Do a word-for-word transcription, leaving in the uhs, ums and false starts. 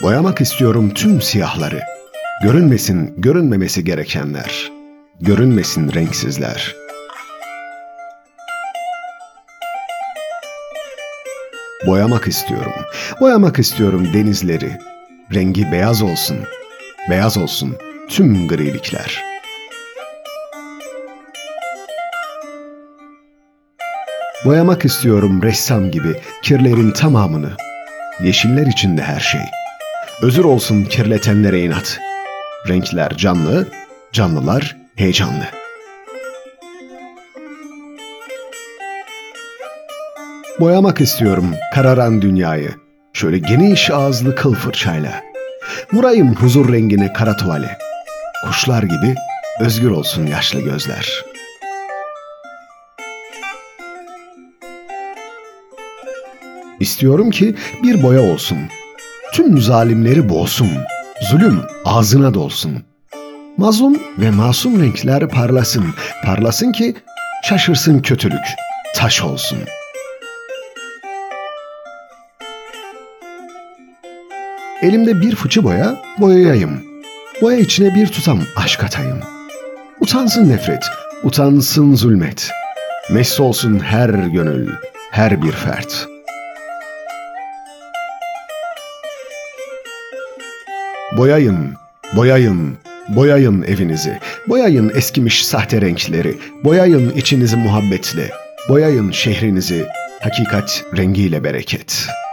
Boyamak istiyorum tüm siyahları. Görünmesin görünmemesi gerekenler. Görünmesin renksizler. Boyamak istiyorum. Boyamak istiyorum denizleri. Rengi beyaz olsun. Beyaz olsun tüm grilikler. Boyamak istiyorum ressam gibi kirlerin tamamını. Yeşiller içinde her şey. Özür olsun kirletenlere inat. Renkler canlı, canlılar heyecanlı. Boyamak istiyorum kararan dünyayı. Şöyle geniş ağızlı kıl fırçayla. Vurayım huzur rengine kara tuvale. Kuşlar gibi özgür olsun yaşlı gözler. İstiyorum ki bir boya olsun. Tüm zalimleri boğsun. Zulüm ağzına dolsun. Mazlum ve masum renkler parlasın. Parlasın ki şaşırsın kötülük. Taş olsun. Elimde bir fıçı boya, boyayayım. Boya içine bir tutam aşk atayım. Utansın nefret, utansın zulmet. Mest olsun her gönül, her bir fert. Boyayın, boyayın, boyayın evinizi. Boyayın eskimiş sahte renkleri. Boyayın içinizi muhabbetle. Boyayın şehrinizi hakikat rengiyle bereket.